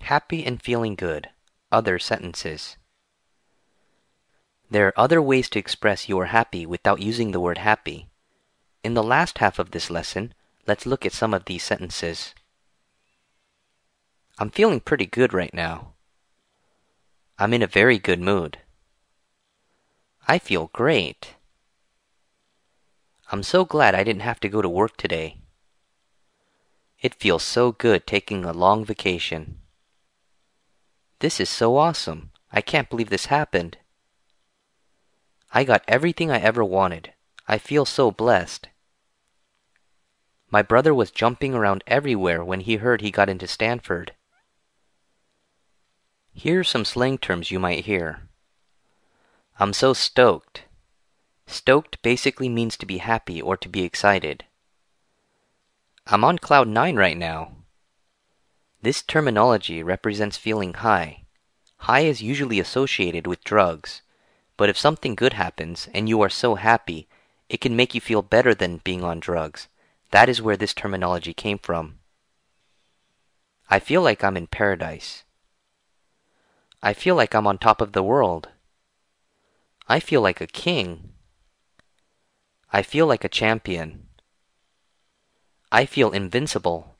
Happy and feeling good. Other sentences. There are other ways to express you are happy without using the word happy. In the last half of this lesson, let's look at some of these sentences. I'm feeling pretty good right now. I'm in a very good mood. I feel great. I'm so glad I didn't have to go to work today. It feels so good taking a long vacation. This is so awesome. I can't believe this happened. I got everything I ever wanted. I feel so blessed. My brother was jumping around everywhere when he heard he got into Stanford. Here are some slang terms you might hear. I'm so stoked. Stoked basically means to be happy or to be excited. I'm on cloud 9 right now. This terminology represents feeling high. High is usually associated with drugs, but if something good happens and you are so happy, it can make you feel better than being on drugs. That is where this terminology came from. I feel like I'm in paradise. I feel like I'm on top of the world. I feel like a king. I feel like a champion. I feel invincible.